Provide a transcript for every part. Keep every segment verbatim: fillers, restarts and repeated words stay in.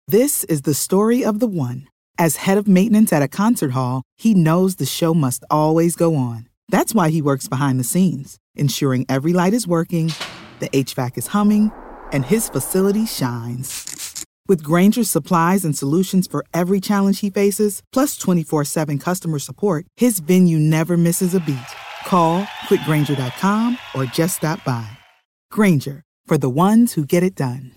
This is the story of the one. As head of maintenance at a concert hall, he knows the show must always go on. That's why he works behind the scenes, ensuring every light is working, the H V A C is humming, and his facility shines. With Grainger's supplies and solutions for every challenge he faces, plus twenty-four seven customer support, his venue never misses a beat. Call quick grainger dot com or just stop by. Grainger, for the ones who get it done.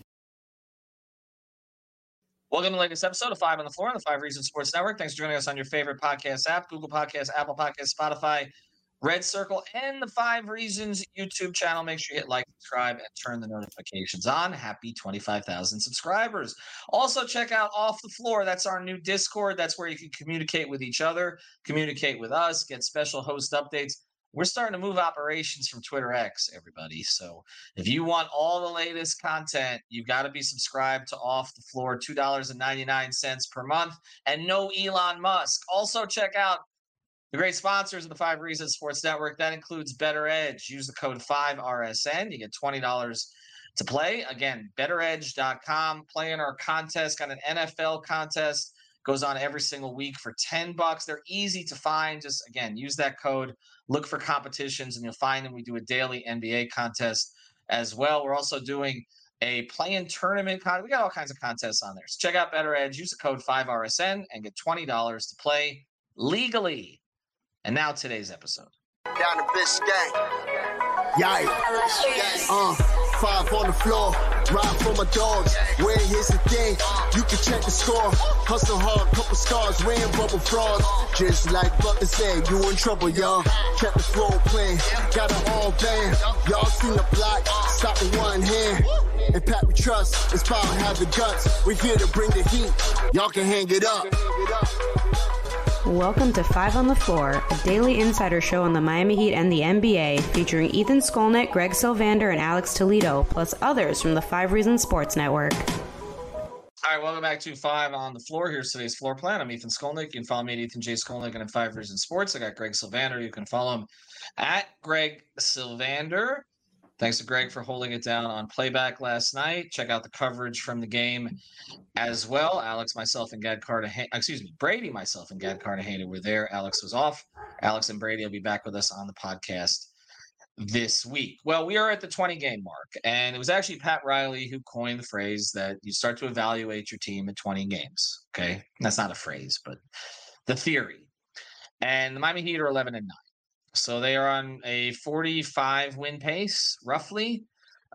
Welcome to the latest episode of Five on the Floor on the Five Reasons Sports Network. Thanks for joining us on your favorite podcast app, Google Podcasts, Apple Podcasts, Spotify, Red Circle, and the Five Reasons YouTube channel. Make sure you hit like, subscribe, and turn the notifications on. Happy twenty-five thousand subscribers. Also, check out Off the Floor. That's our new Discord. That's where you can communicate with each other, communicate with us, get special host updates. We're starting to move operations from Twitter X, everybody. So if you want all the latest content, you've got to be subscribed to Off the Floor, two dollars and ninety-nine cents per month, and no Elon Musk. Also, check out the great sponsors of the Five Reasons Sports Network. That includes Better Edge. Use the code five R S N. You get twenty dollars to play. Again, better edge dot com. Play in our contest. Got an N F L contest. Goes on every single week for ten bucks. They're easy to find. Just, again, use that code. Look for competitions, and you'll find them. We do a daily N B A contest as well. We're also doing a play-in tournament. Con- we got all kinds of contests on there. So check out Better Edge. Use the code five R S N and get twenty dollars to play legally. And now today's episode. Down the Biscayne. Yikes. Uh, five on the floor. Ride for my dogs. Where here's the thing. You can check the score. Hustle hard, couple scars. Wearing bubble frogs. Just like Butler said, you in trouble, y'all. Kept the floor playing. Got an all band. Y'all seen the block. Stop with one hand. And Pat we trust. Inspire have the guts. We're here to bring the heat. Y'all can hang it up. Welcome to Five on the Floor, a daily insider show on the Miami Heat and the N B A, featuring Ethan Skolnick, Greg Sylvander, and Alex Toledo, plus others from the Five Reasons Sports Network. All right, welcome back to Five on the Floor. Here's today's floor plan. I'm Ethan Skolnick. You can follow me at Ethan J. Skolnick and at Five Reasons Sports. I got Greg Sylvander. You can follow him at Greg Sylvander. Thanks to Greg for holding it down on playback last night. Check out the coverage from the game as well. Alex, myself, and Gad Cartagena, excuse me, Brady, myself, and Gad Cartagena were there. Alex was off. Alex and Brady will be back with us on the podcast this week. Well, we are at the twenty-game mark, and it was actually Pat Riley who coined the phrase that you start to evaluate your team at twenty games. Okay? That's not a phrase, but the theory. And the Miami Heat are eleven and nine. So they are on a forty-five win pace, roughly,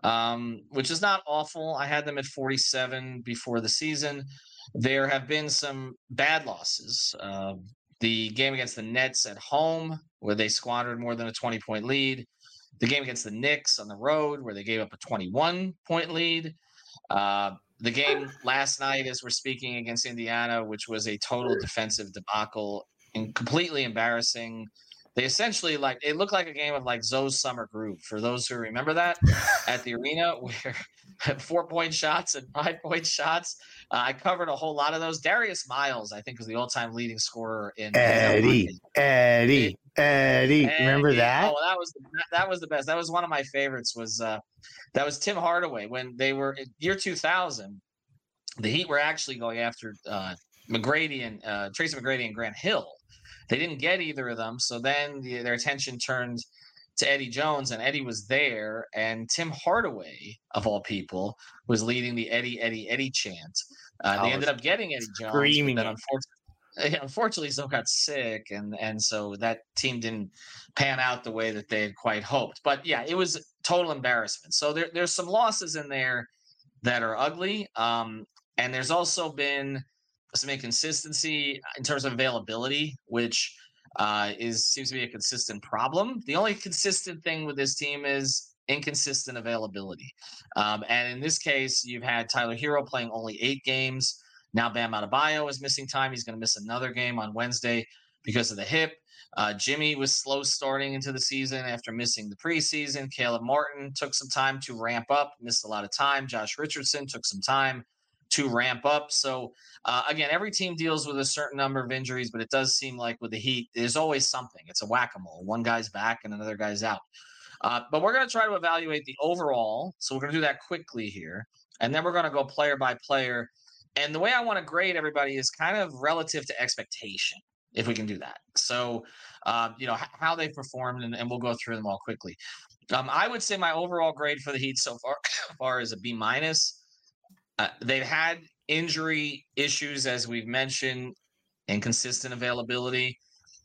um, which is not awful. I had them at forty-seven before the season. There have been some bad losses. Uh, the game against the Nets at home, where they squandered more than a twenty-point lead. The game against the Knicks on the road, where they gave up a twenty-one-point lead. Uh, the game last night, as we're speaking, against Indiana, which was a total defensive debacle and completely embarrassing. They essentially, like, it looked like a game of like Zoe's Summer Groove. For those who remember that at the arena, where four-point shots and five-point shots. Uh, I covered a whole lot of those. Darius Miles, I think, was the all-time leading scorer in Eddie, Eddie, Eddie. Eddie. Remember that? Oh, that was the, that was the best. That was one of my favorites. Was uh, that was Tim Hardaway when they were in year two thousand. The Heat were actually going after uh, McGrady and uh, Tracy McGrady and Grant Hill. They didn't get either of them, so then the, their attention turned to Eddie Jones, and Eddie was there, and Tim Hardaway, of all people, was leading the Eddie, Eddie, Eddie chant. Uh, they ended up getting Eddie Jones, screaming. but then unfortunately, unfortunately, still got sick, and and so that team didn't pan out the way that they had quite hoped. But yeah, it was total embarrassment. So there, there's some losses in there that are ugly, um, and there's also been some inconsistency in terms of availability, which uh, is seems to be a consistent problem. The only consistent thing with this team is inconsistent availability. Um, and in this case, you've had Tyler Hero playing only eight games. Now Bam Adebayo is missing time. He's going to miss another game on Wednesday because of the hip. Uh, Jimmy was slow starting into the season after missing the preseason. Caleb Martin took some time to ramp up, missed a lot of time. Josh Richardson took some time to ramp up. So, uh, again, every team deals with a certain number of injuries, but it does seem like with the Heat, there's always something. It's a whack-a-mole. One guy's back and another guy's out. Uh, but we're going to try to evaluate the overall. So we're going to do that quickly here. And then we're going to go player by player And the way I want to grade everybody is kind of relative to expectation, if we can do that. So, uh, you know, h- how they performed, and, and we'll go through them all quickly. Um, I would say my overall grade for the Heat so far, far is a B minus. Uh, they've had injury issues, as we've mentioned, inconsistent availability.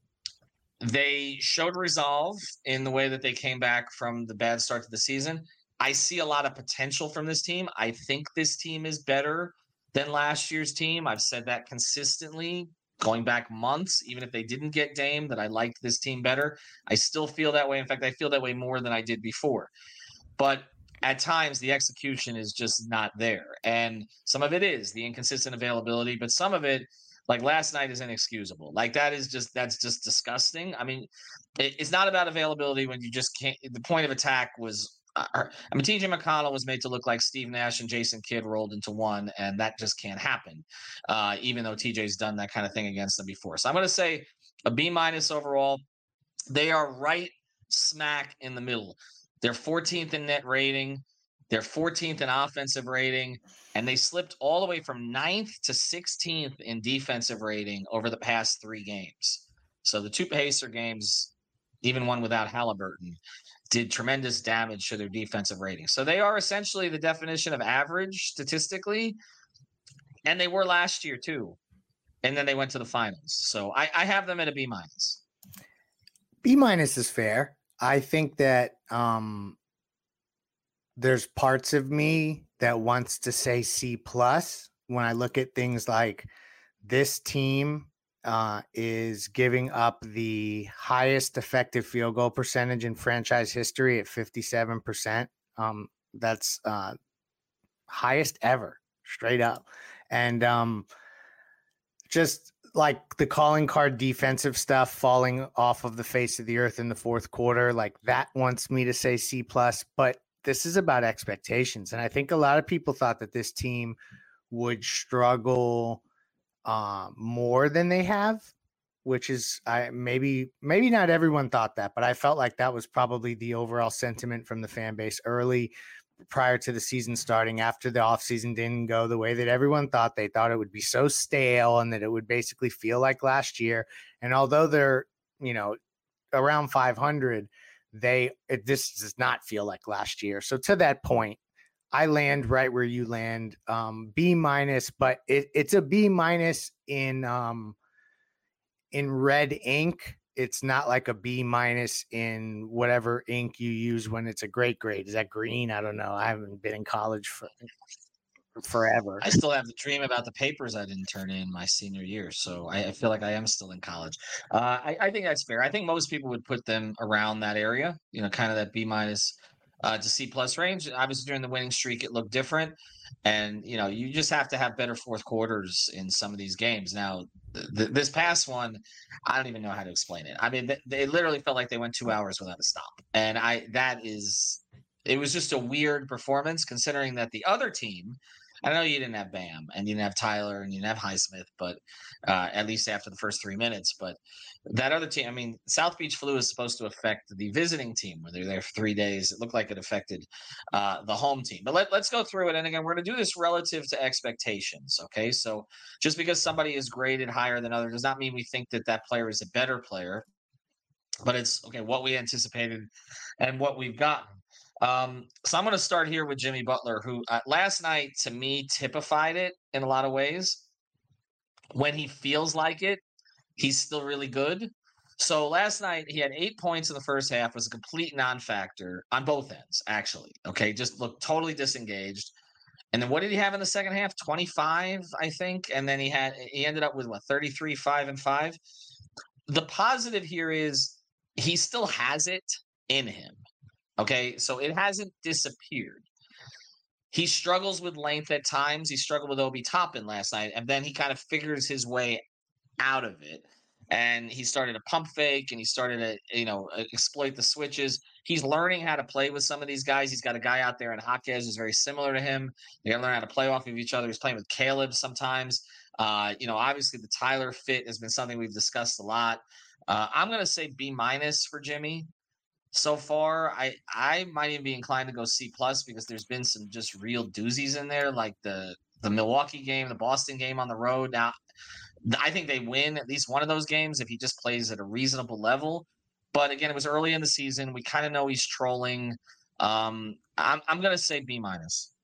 They showed resolve in the way that they came back from the bad start to the season. I see a lot of potential from this team. I think this team is better than last year's team. I've said that consistently going back months, even if they didn't get Dame, that I liked this team better. I still feel that way. In fact, I feel that way more than I did before. But at times, the execution is just not there. And some of it is the inconsistent availability, but some of it, like last night, is inexcusable. Like that is just, that's just disgusting. I mean, it, it's not about availability when you just can't, the point of attack was, uh, I mean, T J McConnell was made to look like Steve Nash and Jason Kidd rolled into one, and that just can't happen, uh, even though T J's done that kind of thing against them before. So I'm going to say a B minus overall. They are right smack in the middle. They're fourteenth in net rating. They're fourteenth in offensive rating. And they slipped all the way from ninth to sixteenth in defensive rating over the past three games. So the two Pacer games, even one without Halliburton, did tremendous damage to their defensive rating. So they are essentially the definition of average statistically. And they were last year too. And then they went to the finals. So I, I have them at a B minus. B minus is fair. I think that um, there's parts of me that wants to say C plus when I look at things like this team uh, is giving up the highest effective field goal percentage in franchise history at fifty-seven percent. Um, that's uh, highest ever, straight up. And um, just like the calling card defensive stuff falling off of the face of the earth in the fourth quarter, like that wants me to say C plus, but this is about expectations. And I think a lot of people thought that this team would struggle uh, more than they have, which is I maybe, maybe not everyone thought that, but I felt like that was probably the overall sentiment from the fan base early prior to the season starting, after the offseason didn't go the way that everyone thought. They thought it would be so stale and that it would basically feel like last year. And although they're, you know, around five hundred, they, it, this does not feel like last year. So to that point, I land right where you land, um, B minus, but it, it's a B minus in, um, in red ink. It's not like a B minus in whatever ink you use when it's a great grade. Is that green? I don't know. I haven't been in college for forever. I still have the dream about the papers I didn't turn in my senior year. So I, I feel like I am still in college. Uh, I, I think that's fair. I think most people would put them around that area, you know, kind of that B minus uh, to C plus range. Obviously during the winning streak, it looked different. And, you know, you just have to have better fourth quarters in some of these games. Now, th- th- this past one, I don't even know how to explain it. I mean, th- they literally felt like they went two hours without a stop. And I, that is, it was just a weird performance considering that the other team, I know you didn't have Bam and you didn't have Tyler and you didn't have Highsmith, but uh, at least after the first three minutes. But that other team, I mean, South Beach flu is supposed to affect the visiting team where they're there for three days. It looked like it affected uh, the home team. But let, let's go through it. And again, we're going to do this relative to expectations. Okay. So just because somebody is graded higher than others does not mean we think that that player is a better player. But it's, okay, what we anticipated and what we've gotten. Um, so I'm going to start here with Jimmy Butler, who uh, last night to me typified it in a lot of ways. When he feels like it, he's still really good. So last night he had eight points in the first half, was a complete non-factor on both ends, actually. Okay, just looked totally disengaged. And then what did he have in the second half? twenty-five, I think. And then he had he ended up with what, thirty-three, five, and five. The positive here is he still has it in him. Okay, so it hasn't disappeared. He struggles with length at times. He struggled with Obi Toppin last night, and then he kind of figures his way out of it. And he started a pump fake, and he started to, you know, exploit the switches. He's learning how to play with some of these guys. He's got a guy out there in Jaquez who's very similar to him. They got to learn how to play off of each other. He's playing with Caleb sometimes. Uh, you know, obviously the Tyler fit has been something we've discussed a lot. Uh, I'm going to say B minus for Jimmy. So far, I, I might even be inclined to go C plus because there's been some just real doozies in there, like the the Milwaukee game, the Boston game on the road. Now, I think they win at least one of those games if he just plays at a reasonable level. But again, it was early in the season. We kind of know he's trolling. Um, I'm I'm gonna say B minus.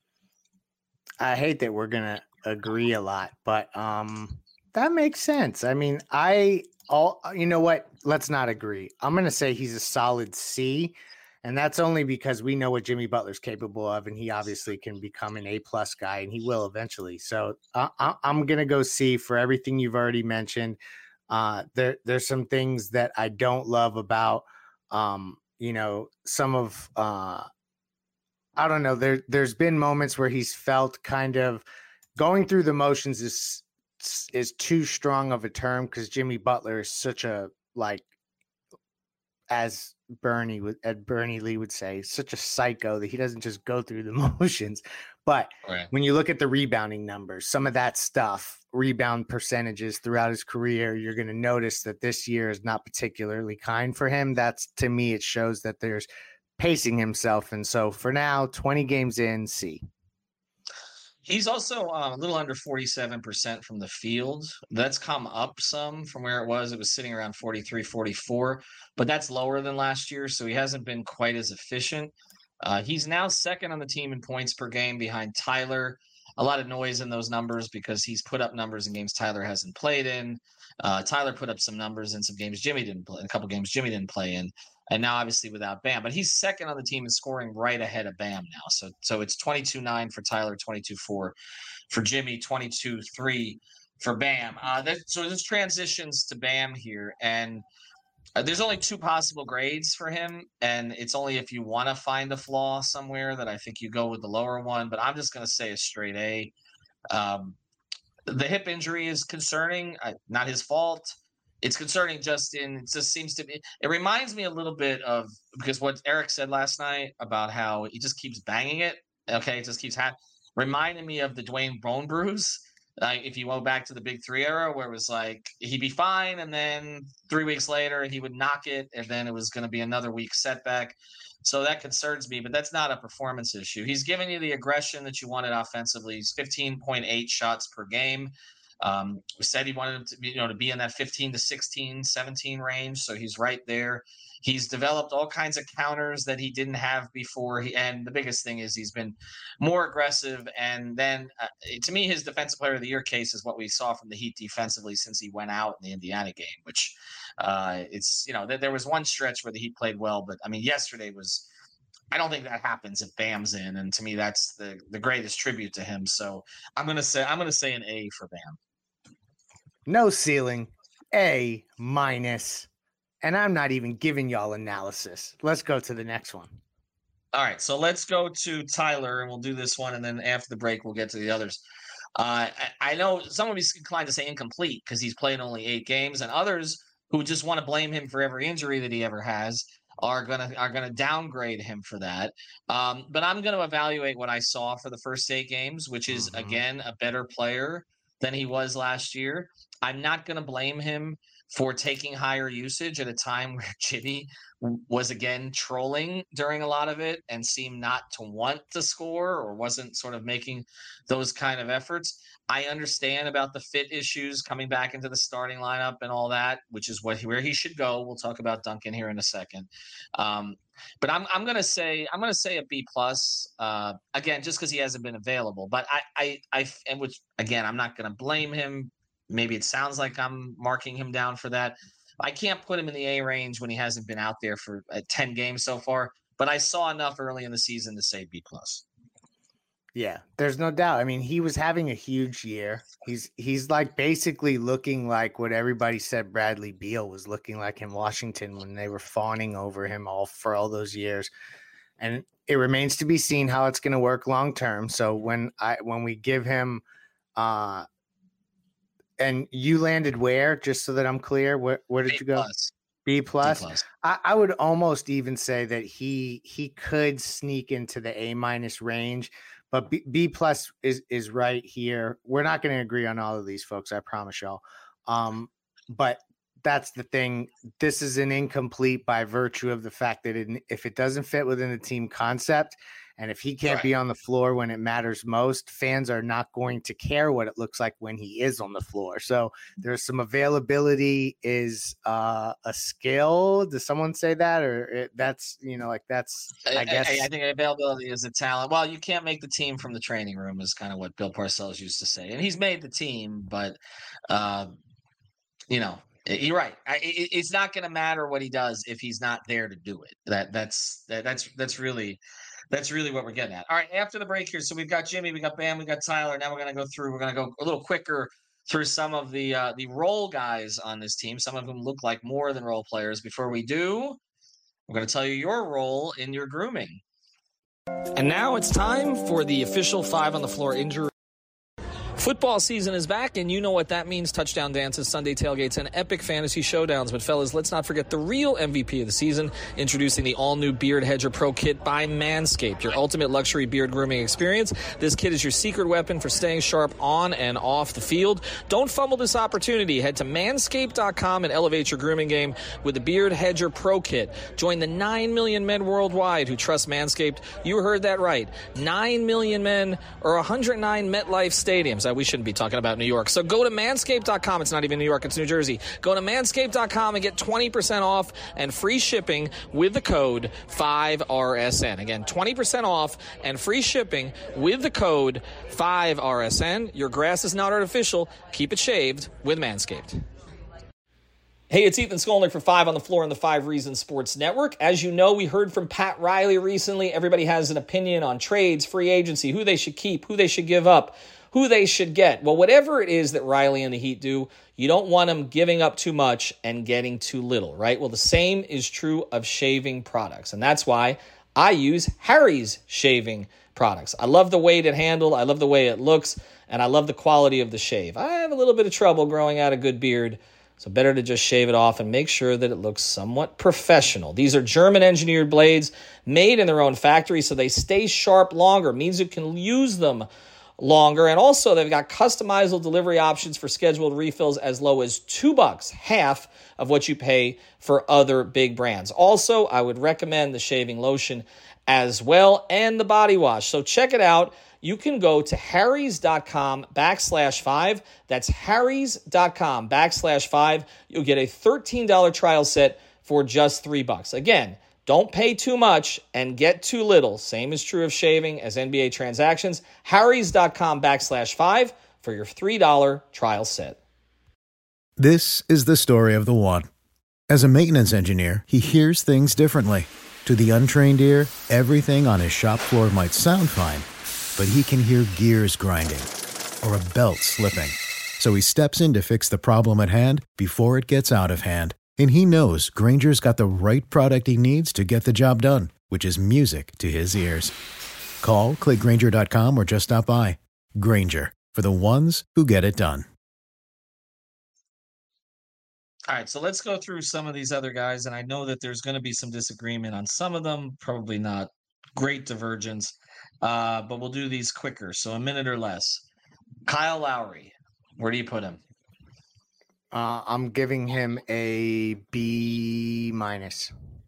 I hate that we're gonna agree a lot, but um, that makes sense. I mean, I all you know what? Let's not agree. I'm gonna say he's a solid C, and that's only because we know what Jimmy Butler's capable of, and he obviously can become an A plus guy, and he will eventually. So uh, I, I'm gonna go C for everything you've already mentioned. Uh, there there's some things that I don't love about um, you know, some of uh, I don't know. There there's been moments where he's felt kind of going through the motions is is too strong of a term because Jimmy Butler is such a like as Bernie would Ed Bernie Lee would say, such a psycho that he doesn't just go through the motions. But right. when you look at the rebounding numbers, some of that stuff, rebound percentages throughout his career, you're going to notice that this year is not particularly kind for him. That's to me, it shows that there's pacing himself. And so for now, twenty games in, C. He's also uh, a little under forty-seven percent from the field. That's come up some from where it was. It was sitting around forty-three, forty-four, but that's lower than last year. So he hasn't been quite as efficient. Uh, he's now second on the team in points per game behind Tyler. A lot of noise in those numbers because he's put up numbers in games Tyler hasn't played in. Uh, Tyler put up some numbers in some games Jimmy didn't play, a couple games Jimmy didn't play in. And now obviously without Bam, but he's second on the team in scoring right ahead of Bam now. So so it's twenty-two nine for Tyler, twenty-two four for Jimmy, twenty-two three for Bam. Uh, that, so this transitions to Bam here. And uh, there's only two possible grades for him. And it's only if you want to find a flaw somewhere that I think you go with the lower one. But I'm just going to say a straight A. Um, the hip injury is concerning, uh, not his fault. It's concerning just in, it just seems to be, it reminds me a little bit of, because what Eric said last night about how he just keeps banging it. Okay. It just keeps happening. Reminded me of the Dwayne Bone Bruise. Like uh, if you go back to the Big Three era where it was like, he'd be fine. And then three weeks later he would knock it. And then it was going to be another week setback. So that concerns me, but that's not a performance issue. He's giving you the aggression that you wanted offensively. He's fifteen point eight shots per game. Um, we said he wanted him to be, you know, to be in that fifteen to sixteen, seventeen range. So he's right there. He's developed all kinds of counters that he didn't have before. He, and the biggest thing is he's been more aggressive. And then uh, to me, his defensive player of the year case is what we saw from the Heat defensively since he went out in the Indiana game, which uh, it's, you know, th- there was one stretch where the Heat played well, but I mean, yesterday was, I don't think that happens if Bam's in. And to me, that's the, the greatest tribute to him. So I'm going to say, I'm going to say an A for Bam. No ceiling, A minus, and I'm not even giving y'all analysis. Let's go to the next one. All right, so let's go to Tyler, and we'll do this one, and then after the break, we'll get to the others. Uh, I, I know some of you inclined to say incomplete because he's played only eight games, and others who just want to blame him for every injury that he ever has are gonna are gonna downgrade him for that. Um, but I'm gonna evaluate what I saw for the first eight games, which is mm-hmm. again a better player than he was last year. I'm not going to blame him for taking higher usage at a time where Jimmy was again trolling during a lot of it and seemed not to want to score or wasn't sort of making those kind of efforts. I understand about the fit issues coming back into the starting lineup and all that, which is what where he should go. We'll talk about Duncan here in a second. Um, but I'm I'm gonna say I'm gonna say a B plus uh, again, just because he hasn't been available. But I I I and which again I'm not gonna blame him. Maybe it sounds like I'm marking him down for that. I can't put him in the A range when he hasn't been out there for uh, ten games so far. But I saw enough early in the season to say B plus. Yeah, there's no doubt. I mean, he was having a huge year. He's he's like basically looking like what everybody said Bradley Beal was looking like in Washington when they were fawning over him all for all those years. And it remains to be seen how it's going to work long term. So when I when we give him uh and you landed where, just so that I'm clear, where where did B you go? Plus. B plus. B plus. I, I would almost even say that he he could sneak into the A minus range. But B, B plus is is right here. We're not going to agree on all of these, folks. I promise y'all. Um, but that's the thing. This is an incomplete by virtue of the fact that it, if it doesn't fit within the team concept, And if he can't Right. be on the floor when it matters most, fans are not going to care what it looks like when he is on the floor. So there's some availability is uh, a skill. Does someone say that? Or it, that's, you know, like that's, I, I guess. I, I think availability is a talent. Well, you can't make the team from the training room is kind of what Bill Parcells used to say. And he's made the team, but, uh, you know, you're right. I, it, it's not going to matter what he does if he's not there to do it. That that's that, that's that's really that's really what we're getting at. All right, after the break here, so we've got Jimmy, we got Bam, we got Tyler. Now we're going to go through. We're going to go a little quicker through some of the uh, the role guys on this team. Some of whom look like more than role players. Before we do, we're going to tell you your role in your grooming. And now it's time for the official five on the floor injury. Football season is back, and you know what that means. Touchdown dances, Sunday tailgates, and epic fantasy showdowns. But, fellas, let's not forget the real M V P of the season, introducing the all-new Beard Hedger Pro Kit by Manscaped, your ultimate luxury beard grooming experience. This kit is your secret weapon for staying sharp on and off the field. Don't fumble this opportunity. Head to manscaped dot com and elevate your grooming game with the Beard Hedger Pro Kit. Join the nine million men worldwide who trust Manscaped. You heard that right. nine million men or one hundred nine MetLife stadiums. We shouldn't be talking about New York. So go to manscaped dot com. It's not even New York, it's New Jersey. Go to manscaped dot com and get twenty percent off and free shipping with the code five R S N. Again, twenty percent off and free shipping with the code five R S N. Your grass is not artificial. Keep it shaved with Manscaped. Hey, it's Ethan Skolnick for Five on the Floor on the Five Reasons Sports Network. As you know, we heard from Pat Riley recently. Everybody has an opinion on trades, free agency, who they should keep, who they should give up, who they should get. Well, whatever it is that Riley and the Heat do, you don't want them giving up too much and getting too little, right? Well, the same is true of shaving products, and that's why I use Harry's shaving products. I love the weight it handles, I love the way it looks, and I love the quality of the shave. I have a little bit of trouble growing out a good beard, so better to just shave it off and make sure that it looks somewhat professional. These are German-engineered blades made in their own factory, so they stay sharp longer. It means you can use them longer. And also, they've got customizable delivery options for scheduled refills as low as two bucks, half of what you pay for other big brands. Also, I would recommend the shaving lotion as well and the body wash. So check it out. You can go to harrys.com backslash five. That's harrys.com backslash five. You'll get a thirteen dollars trial set for just three bucks. Again, don't pay too much and get too little. Same is true of shaving as N B A transactions. harrys.com backslash five for your three dollars trial set. This is the story of the one. As a maintenance engineer, he hears things differently. To the untrained ear, everything on his shop floor might sound fine, but he can hear gears grinding or a belt slipping. So he steps in to fix the problem at hand before it gets out of hand. And he knows Grainger's got the right product he needs to get the job done, which is music to his ears. Call, click Grainger dot com, or just stop by. Grainger, for the ones who get it done. All right, so let's go through some of these other guys, and I know that there's going to be some disagreement on some of them, probably not great divergence, uh, but we'll do these quicker, so a minute or less. Kyle Lowry, where do you put him? Uh, I'm giving him a B minus.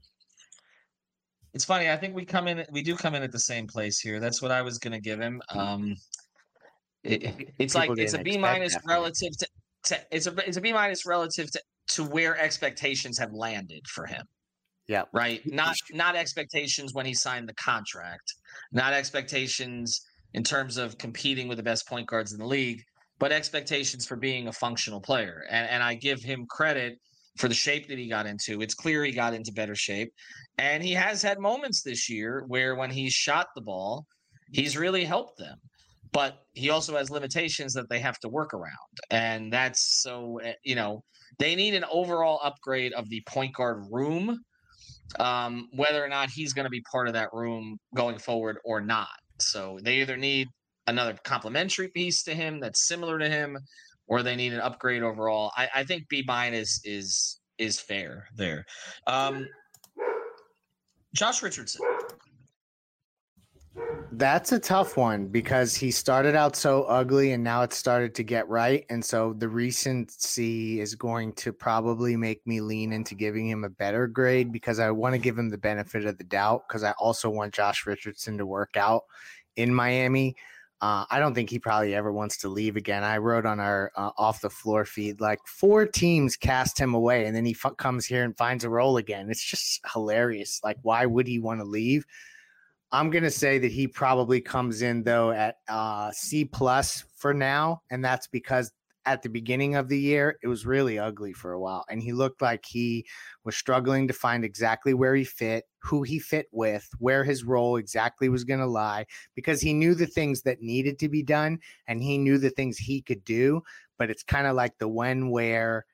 It's funny. I think we come in. We do come in at the same place here. That's what I was going to give him. Um, it, it's People like it's a didn't B expect minus that. relative to, to. It's a it's a B minus relative to to where expectations have landed for him. Yeah. Right. Not not expectations when he signed the contract. Not expectations in terms of competing with the best point guards in the league, but expectations for being a functional player. And and I give him credit for the shape that he got into. It's clear he got into better shape. And he has had moments this year where when he's shot the ball, he's really helped them. But he also has limitations that they have to work around. And that's so, you know, they need an overall upgrade of the point guard room, um, whether or not he's going to be part of that room going forward or not. So they either need another complementary piece to him that's similar to him, or they need an upgrade overall. I, I think B minus is is fair there. Um, Josh Richardson. That's a tough one because he started out so ugly and now it's started to get right. And so the recency is going to probably make me lean into giving him a better grade because I want to give him the benefit of the doubt because I also want Josh Richardson to work out in Miami. Uh, I don't think he probably ever wants to leave again. I wrote on our uh, off the floor feed, like four teams cast him away and then he f- comes here and finds a role again. It's just hilarious. Like, why would he want to leave? I'm going to say that he probably comes in, though, at uh, C plus for now. And that's because at the beginning of the year, it was really ugly for a while. And he looked like he was struggling to find exactly where he fit, who he fit with, where his role exactly was going to lie, because he knew the things that needed to be done and he knew the things he could do. But it's kind of like the when, where,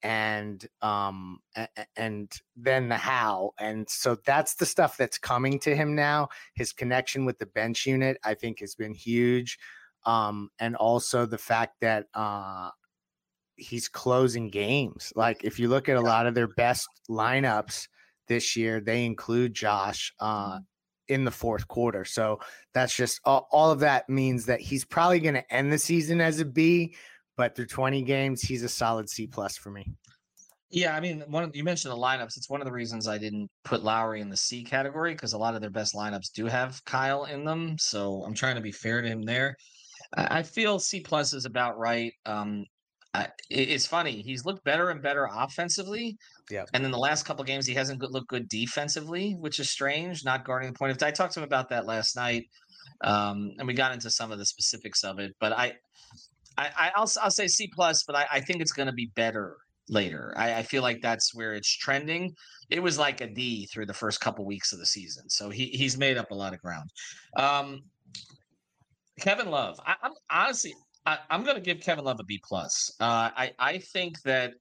and um and then the how, and so that's the stuff that's coming to him now. His connection with the bench unit I think has been huge, um and also the fact that uh he's closing games. Like if you look at a lot of their best lineups this year, they include Josh uh in the fourth quarter. So that's just all, all of that means that he's probably going to end the season as a B, but through twenty games, he's a solid C plus for me. Yeah, I mean, one of, you mentioned the lineups. It's one of the reasons I didn't put Lowry in the C category because a lot of their best lineups do have Kyle in them. So I'm trying to be fair to him there. I, I feel C plus is about right. Um, I, it, it's funny. He's looked better and better offensively. Yeah. And then the last couple of games, he hasn't looked good defensively, which is strange, not guarding the point of. I talked to him about that last night, um, and we got into some of the specifics of it. But I, I, I'll I'll say C plus, but I, I think it's going to be better later. I, I feel like that's where it's trending. It was like a D through the first couple weeks of the season, so he he's made up a lot of ground. Um, Kevin Love, I, I'm honestly I, I'm going to give Kevin Love a B plus. Uh, I I think that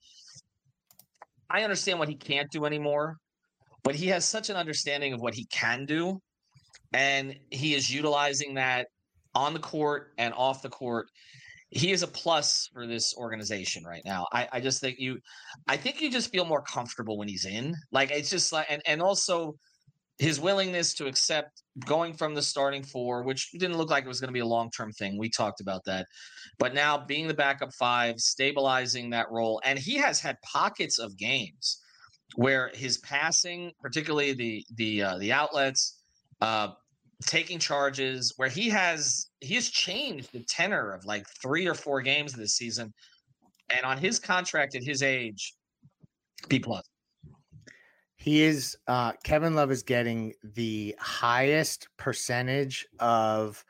I understand what he can't do anymore, but he has such an understanding of what he can do, and he is utilizing that on the court and off the court. He is a plus for this organization right now. I, I just think you, I think you just feel more comfortable when he's in. Like it's just like, and, and also his willingness to accept going from the starting four, which didn't look like it was going to be a long-term thing. We talked about that, but now being the backup five, stabilizing that role. And he has had pockets of games where his passing, particularly the, the, uh, the outlets, uh, taking charges, where he has he has changed the tenor of like three or four games this season, and on his contract at his age, B plus. He is uh, Kevin Love is getting the highest percentage of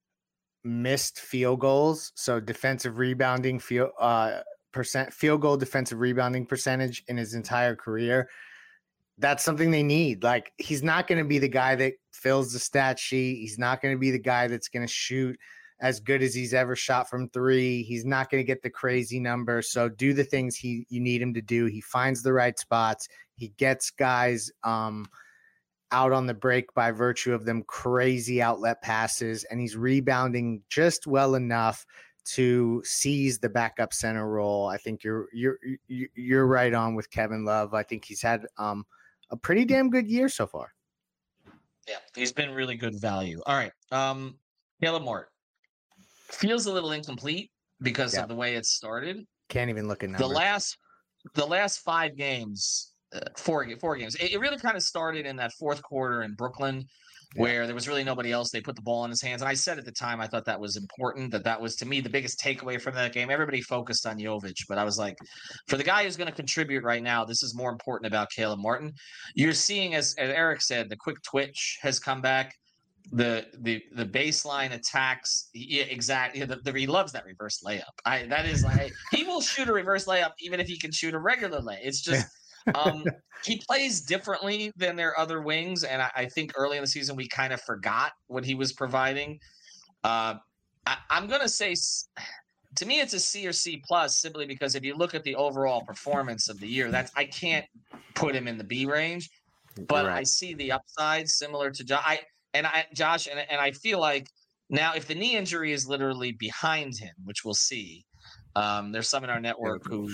missed field goals, so defensive rebounding field uh, percent field goal defensive rebounding percentage in his entire career. That's something they need. Like, he's not going to be the guy that fills the stat sheet. He's not going to be the guy that's going to shoot as good as he's ever shot from three. He's not going to get the crazy number. So do the things he you need him to do. He finds the right spots. He gets guys um, out on the break by virtue of them crazy outlet passes, and he's rebounding just well enough to seize the backup center role. I think you're you're you're right on with Kevin Love. I think he's had um, a pretty damn good year so far. Yeah, he's been really good value. All right. Um, Caleb Martin feels a little incomplete because yeah. of the way it started. Can't even look at numbers. The last, the last five games, uh, four, four games, it, it really kind of started in that fourth quarter in Brooklyn yeah. where there was really nobody else. They put the ball in his hands. And I said at the time, I thought that was important, that that was, to me, the biggest takeaway from that game. Everybody focused on Jovic, but I was like, for the guy who's going to contribute right now, this is more important about Caleb Martin. You're seeing, as, as Eric said, the quick twitch has come back. The the the baseline attacks, yeah, exactly. The, the, he loves that reverse layup. I that is like he will shoot a reverse layup even if he can shoot a regular lay. It's just um, he plays differently than their other wings, and I, I think early in the season we kind of forgot what he was providing. Uh, I, I'm gonna say, to me, it's a C or C plus simply because if you look at the overall performance of the year, that's I can't put him in the B range, but right. I see the upside similar to John. I. And I, Josh, and, and I feel like now if the knee injury is literally behind him, which we'll see, um, there's some in our network who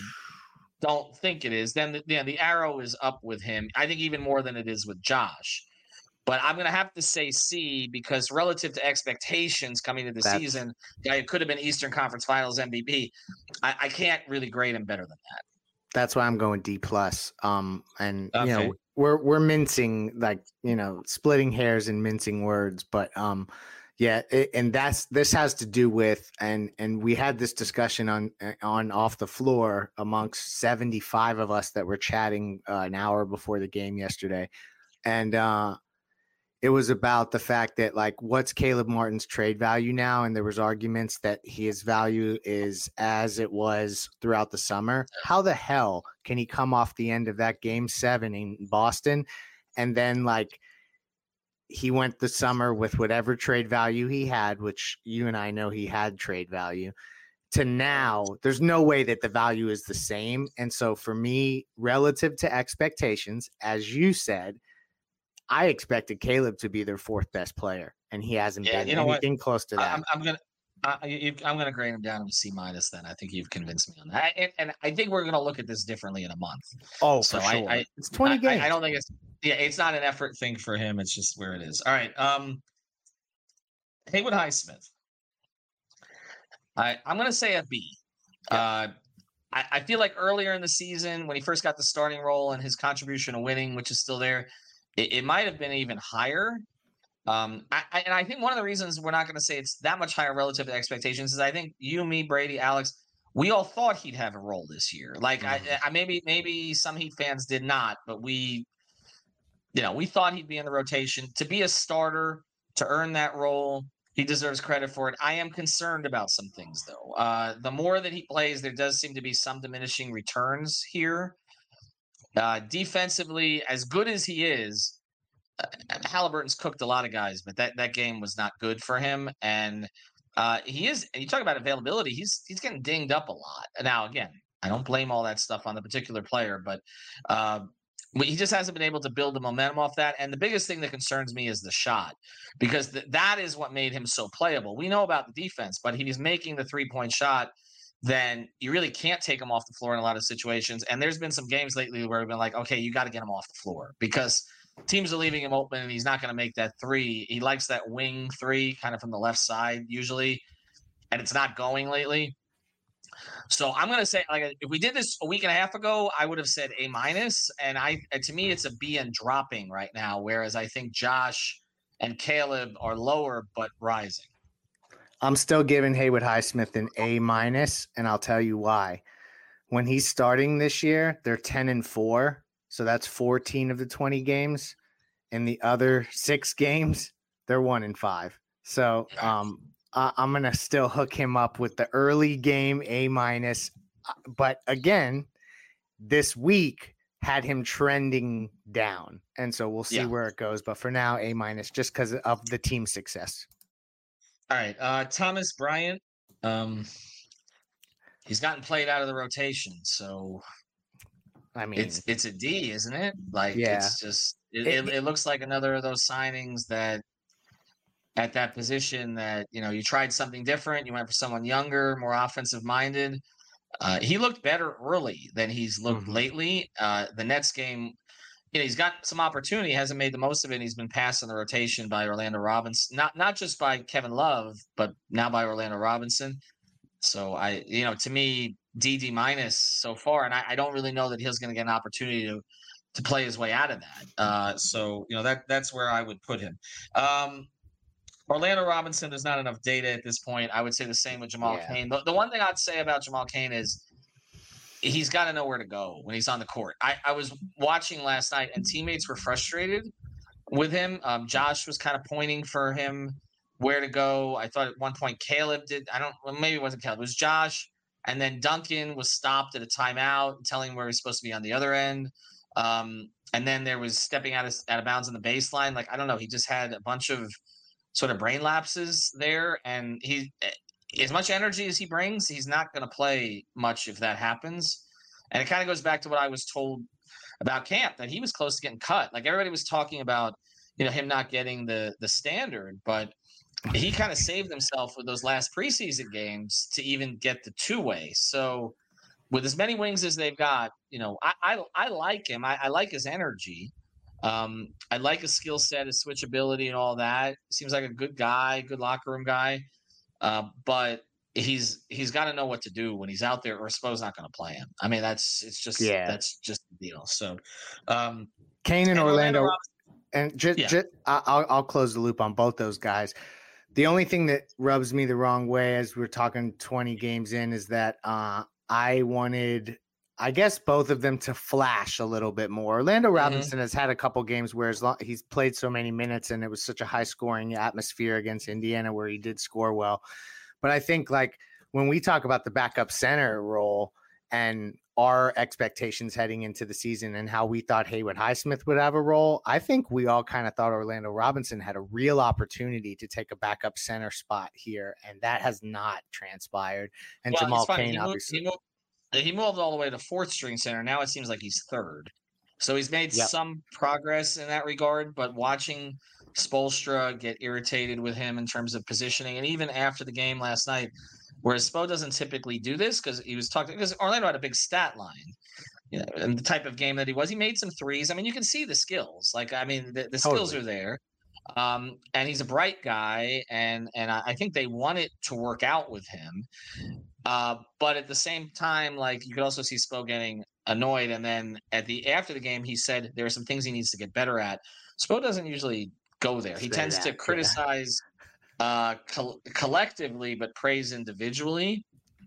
don't think it is, then the, yeah, the arrow is up with him. I think even more than it is with Josh. But I'm going to have to say C because relative to expectations coming into the That's, season, guy could have been Eastern Conference Finals M V P. I, I can't really grade him better than that. That's why I'm going D plus. Um, and okay. you know, we're we're mincing like you know, splitting hairs and mincing words, but um, yeah, it, and that's this has to do with and and we had this discussion on on off the floor amongst seventy-five of us that were chatting uh, an hour before the game yesterday, and uh. It was about the fact that, like, what's Caleb Martin's trade value now? And there was arguments that his value is as it was throughout the summer. How the hell can he come off the end of that game seven in Boston? And then, like, he went the summer with whatever trade value he had, which you and I know he had trade value, to now there's no way that the value is the same. And so for me, relative to expectations, as you said, I expected Caleb to be their fourth best player, and he hasn't yeah, been you know anything what? close to that. I'm, I'm gonna, uh, you, I'm gonna grade him down to C minus. Then I think you've convinced me on that, and, and I think we're gonna look at this differently in a month. Oh, so for sure. I, I, it's twenty I, games. I, I don't think it's yeah, it's not an effort thing for him. It's just where it is. All right, um, Haywood Highsmith. I, I'm gonna say a B. Yeah. Uh, I, I feel like earlier in the season when he first got the starting role and his contribution to winning, which is still there. It, it might have been even higher. Um, I, I, and I think one of the reasons we're not going to say it's that much higher relative to expectations is I think you, me, Brady, Alex, we all thought he'd have a role this year. Like mm-hmm. I, I maybe maybe some Heat fans did not, but we, you know, we thought he'd be in the rotation. To be a starter, to earn that role, he deserves credit for it. I am concerned about some things, though. Uh, the more that he plays, there does seem to be some diminishing returns here. Uh, defensively, as good as he is, uh, Halliburton's cooked a lot of guys, but that, that game was not good for him. And uh, he is, and you talk about availability, he's he's getting dinged up a lot. Now, again, I don't blame all that stuff on the particular player, but uh, he just hasn't been able to build the momentum off that. And the biggest thing that concerns me is the shot, because th- that is what made him so playable. We know about the defense, but he's making the three-point shot. Then you really can't take him off the floor in a lot of situations. And there's been some games lately where we've been like, okay, you got to get him off the floor because teams are leaving him open and he's not going to make that three. He likes that wing three kind of from the left side usually, and it's not going lately. So I'm going to say, like, if we did this a week and a half ago, I would have said A minus. And I, to me, it's a B and dropping right now. Whereas I think Josh and Caleb are lower, but rising. I'm still giving Haywood Highsmith an A minus, and I'll tell you why. When he's starting this year, they're ten and four, so that's fourteen of the twenty games. In the other six games, they're one and five. So um, I- I'm gonna still hook him up with the early game A minus. But again, this week had him trending down, and so we'll see yeah. where it goes. But for now, A minus, just because of the team success. All right, uh, Thomas Bryant. Um, he's gotten played out of the rotation, so I mean, it's it's a D, isn't it? Like, yeah. it's just it, it, it looks like another of those signings that at that position that you know you tried something different. You went for someone younger, more offensive minded. Uh, he looked better early than he's looked mm-hmm. lately. Uh, the Nets game. You know, he's got some opportunity, hasn't made the most of it. He's been passed in the rotation by Orlando Robinson, not not just by Kevin Love, but now by Orlando Robinson. So I, you know, to me, D D minus so far, and I, I don't really know that he's going to get an opportunity to to play his way out of that. Uh, so you know that that's where I would put him. Um, Orlando Robinson, there's not enough data at this point. I would say the same with Jamal yeah. Cain. The, the one thing I'd say about Jamal Cain is he's got to know where to go when he's on the court. I, I was watching last night, and teammates were frustrated with him. Um, Josh was kind of pointing for him where to go. I thought at one point Caleb did. I don't well, – maybe it wasn't Caleb. It was Josh. And then Duncan was stopped at a timeout, telling him where he's supposed to be on the other end. Um, and then there was stepping out of, out of bounds on the baseline. Like, I don't know. He just had a bunch of sort of brain lapses there. And he – as much energy as he brings, he's not going to play much if that happens. And it kind of goes back to what I was told about camp, that he was close to getting cut. Like everybody was talking about, you know, him not getting the the standard, but he kind of saved himself with those last preseason games to even get the two-way. So with as many wings as they've got, you know, I I, I like him. I, I like his energy. Um, I like his skill set, his switchability, and all that. Seems like a good guy, good locker room guy. Uh, but he's he's got to know what to do when he's out there, or Spo's not going to play him. I mean, that's it's just Yeah. that's just the deal. So, um, Kane and, and Orlando, Orlando and just, Yeah. just I'll I'll close the loop on both those guys. The only thing that rubs me the wrong way as we're talking twenty games in is that uh, I wanted, I guess, both of them to flash a little bit more. Orlando Robinson has had a couple games where as long, he's played so many minutes and it was such a high scoring atmosphere against Indiana where he did score well. But I think like when we talk about the backup center role and our expectations heading into the season and how we thought Haywood Highsmith would have a role, I think we all kind of thought Orlando Robinson had a real opportunity to take a backup center spot here, and that has not transpired. And well, Jamal it's funny. Cain, He moved, obviously. he, moved, he moved all the way to fourth string center. Now it seems like he's third. So he's made Yep. some progress in that regard, but watching Spoelstra get irritated with him in terms of positioning, and even after the game last night, whereas Spo doesn't typically do this because he was talking because Orlando had a big stat line, you know, and the type of game that he was, he made some threes. I mean, you can see the skills. Like, I mean, the, the skills Totally. are there. Um, and he's a bright guy, and and I, I think they want it to work out with him. Uh, but at the same time, like you could also see Spo getting annoyed, and then at the after the game, he said there are some things he needs to get better at. Spo doesn't usually go there. He Say tends that, to yeah. criticize uh, co- collectively, but praise individually.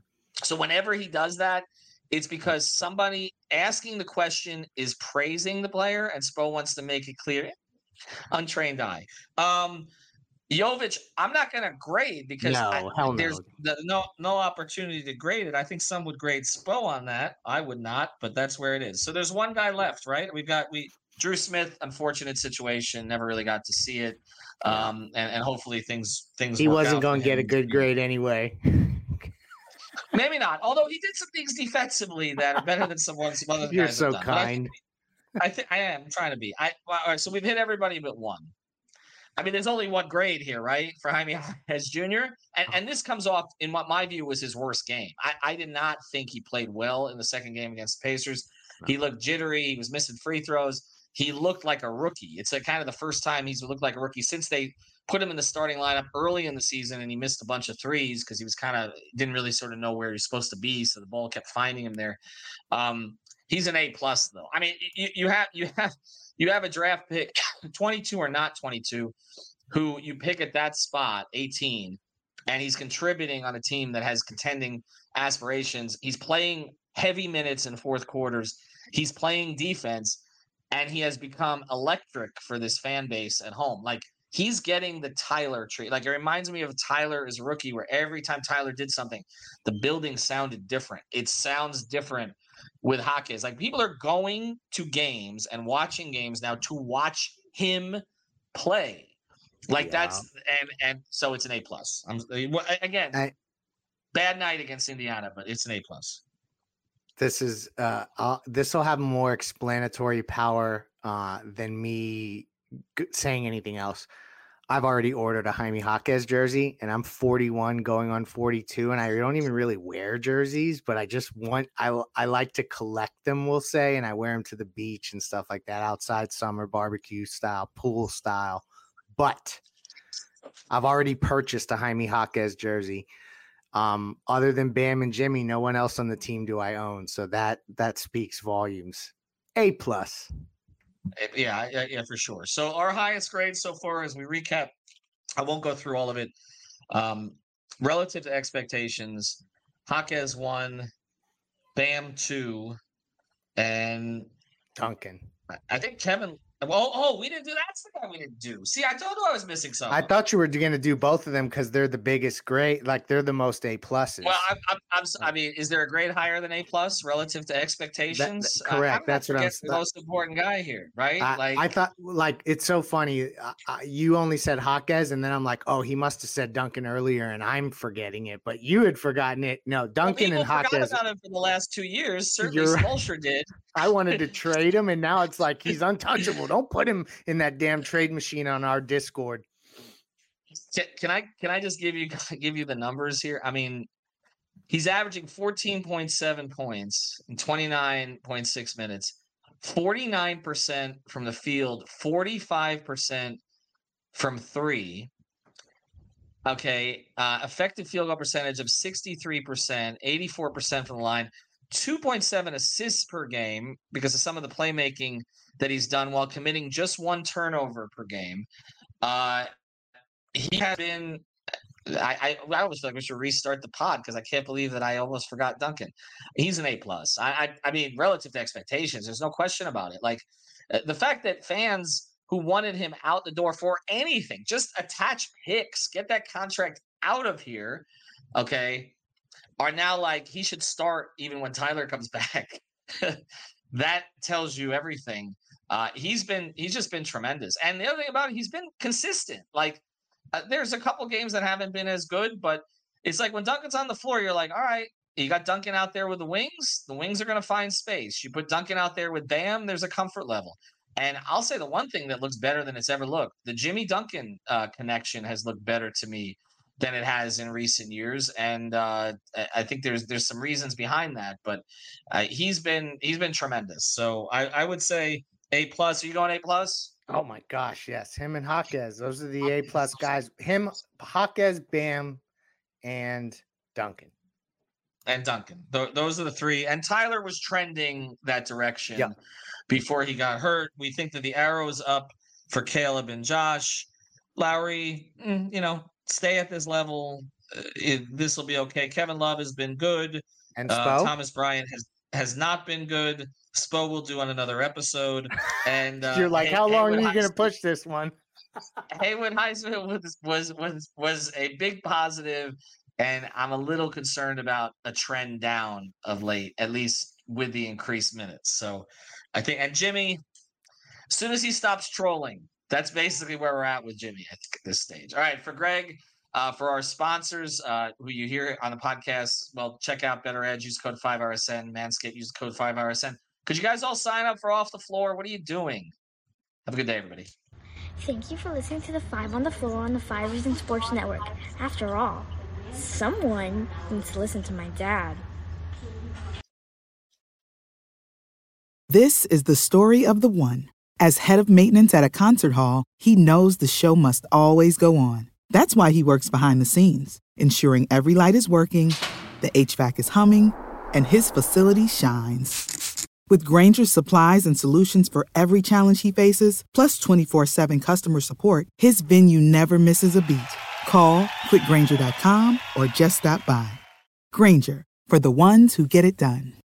So whenever he does that, it's because somebody asking the question is praising the player, and Spo wants to make it clear. Untrained eye. Um, Jovic, I'm not going to grade because No, I, hell there's no. the, no no opportunity to grade it. I think some would grade Spo on that. I would not, but that's where it is. So there's one guy left, right? We've got we Drew Smith. Unfortunate situation. Never really got to see it. Um, and, and hopefully things things. He work wasn't out going for to get a him. good grade anyway. Maybe not. Although he did some things defensively that are better than some, some other You're guys so have done. But I think- kind. I think I am trying to be. I well, all right. So we've hit everybody but one. I mean, there's only one grade here, right, for Jaime Jaquez Junior And and this comes off in what my view was his worst game. I, I did not think he played well in the second game against the Pacers. He looked jittery. He was missing free throws. He looked like a rookie. It's like kind of the first time he's looked like a rookie since they put him in the starting lineup early in the season, and he missed a bunch of threes because he was kind of didn't really sort of know where he was supposed to be. So the ball kept finding him there. Um, He's an A plus though. I mean, you, you have you have you have a draft pick, twenty-two or not twenty-two, who you pick at that spot, eighteen, and he's contributing on a team that has contending aspirations. He's playing heavy minutes in fourth quarters. He's playing defense, and he has become electric for this fan base at home. Like he's getting the Tyler treat. Like it reminds me of Tyler as a rookie, where every time Tyler did something, the building sounded different. It sounds different with Jaquez. Like people are going to games and watching games now to watch him play. Like Yeah. that's and and so it's an A plus. I'm again I- bad night against Indiana, but it's an A plus. This is uh, uh this will have more explanatory power uh than me g- saying anything else. I've already ordered a Jaime Jaquez jersey, and I'm forty-one going on forty-two, and I don't even really wear jerseys, but I just want I I like to collect them, we'll say, and I wear them to the beach and stuff like that, outside summer barbecue style, pool style. But I've already purchased a Jaime Jaquez jersey. Um, other than Bam and Jimmy, no one else on the team do I own, so that that speaks volumes. A plus. Yeah, yeah, yeah, for sure. So our highest grade so far, as we recap, I won't go through all of it. Um, relative to expectations, Jaquez one, Bam two, and Duncan. I- I think Kevin. Oh, oh, we didn't do that's the guy we didn't do. See, I told you I was missing something. I thought you were going to do both of them because they're the biggest grade, like they're the most A pluses. Well, I'm, I'm, I'm, s- I mean, is there a grade higher than A plus relative to expectations? I- correct. I'm That's not what I'm forgetting the most important guy here, right? I, like, I thought, like, it's so funny. I, I, you only said Jaquez, and then I'm like, oh, he must have said Duncan earlier, and I'm forgetting it. But you had forgotten it. No, well, Duncan people and forgot Jaquez. about him for the last two years. Certainly, You're right. Spoelstra did. I wanted to trade him, and now it's like he's untouchable. Don't put him in that damn trade machine on our Discord. Can, can I can I just give you give you the numbers here? I mean, he's averaging fourteen point seven points in twenty-nine point six minutes, forty-nine percent from the field, forty-five percent from three. Okay, uh, effective field goal percentage of sixty-three percent, eighty-four percent from the line, two point seven assists per game because of some of the playmaking that he's done while committing just one turnover per game. Uh, he has been I, I, I almost feel like we should restart the pod because I can't believe that I almost forgot Duncan. He's an A plus. I, I, I mean, relative to expectations, there's no question about it. Like the fact that fans who wanted him out the door for anything, just attach picks, get that contract out of here, okay, are now like he should start even when Tyler comes back. That tells you everything. Uh, he's been he's just been tremendous. And the other thing about it, he's been consistent. Like. Uh, there's a couple games that haven't been as good, but it's like when Duncan's on the floor, you're like, all right, you got Duncan out there with the wings. The wings are going to find space. You put Duncan out there with Bam, there's a comfort level. And I'll say the one thing that looks better than it's ever looked, the Jimmy Duncan uh, connection has looked better to me than it has in recent years. And uh, I think there's there's some reasons behind that, but uh, he's been he's been tremendous. So I, I would say A plus. Are you going A plus? Oh my gosh, yes. Him and Jaquez. Those are the A plus guys. Him, Jaquez, Bam, and Duncan. And Duncan. Th- those are the three. And Tyler was trending that direction yep. before he got hurt. We think that the arrow's up for Caleb and Josh. Lowry, mm, you know, stay at this level. Uh, this will be okay. Kevin Love has been good. And uh, Thomas Bryant has has not been good. Spo will do on another episode. And uh, you're like, Hay- how long Haywood are you going to Highsmith, push this one? Haywood Highsmith was, was was was a big positive, and I'm a little concerned about a trend down of late, at least with the increased minutes. So I think, and Jimmy, as soon as he stops trolling, that's basically where we're at with Jimmy at this stage. All right, for Greg. Uh, for our sponsors uh, who you hear on the podcast, well, check out Better Edge. Use code five R S N. Manscaped, use code five R S N. Could you guys all sign up for Off the Floor? What are you doing? Have a good day, everybody. Thank you for listening to the Five on the Floor on the Five Reasons Sports Network. After all, someone needs to listen to my dad. This is the story of the one. As head of maintenance at a concert hall, he knows the show must always go on. That's why he works behind the scenes, ensuring every light is working, the H V A C is humming, and his facility shines. With Grainger's supplies and solutions for every challenge he faces, plus twenty-four seven customer support, his venue never misses a beat. Call quick grainger dot com or just stop by. Grainger, for the ones who get it done.